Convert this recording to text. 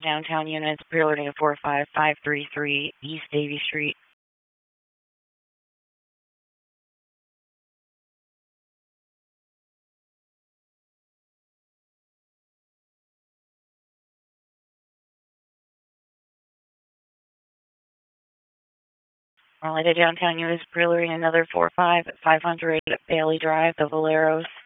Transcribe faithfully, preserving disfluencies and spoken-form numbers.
Downtown units, preloading at four five five three three East Davie Street. Raleigh to downtown units, preloading another four five five hundred Bailey Drive, the Valeros.